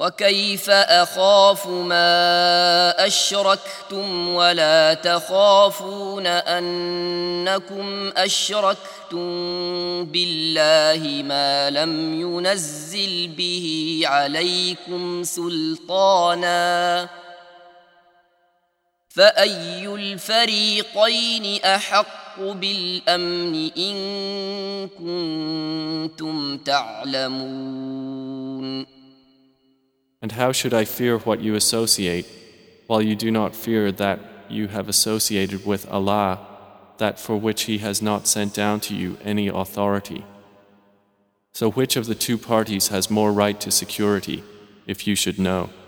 وكيف أخاف ما أشركتم ولا تخافون أنكم أشركتم بالله ما لم ينزل به عليكم سلطانا فأي الفريقين أحق بالأمن إن كنتم تعلمون. And how should I fear what you associate, while you do not fear that you have associated with Allah, that for which He has not sent down to you any authority? So which of the two parties has more right to security, if you should know?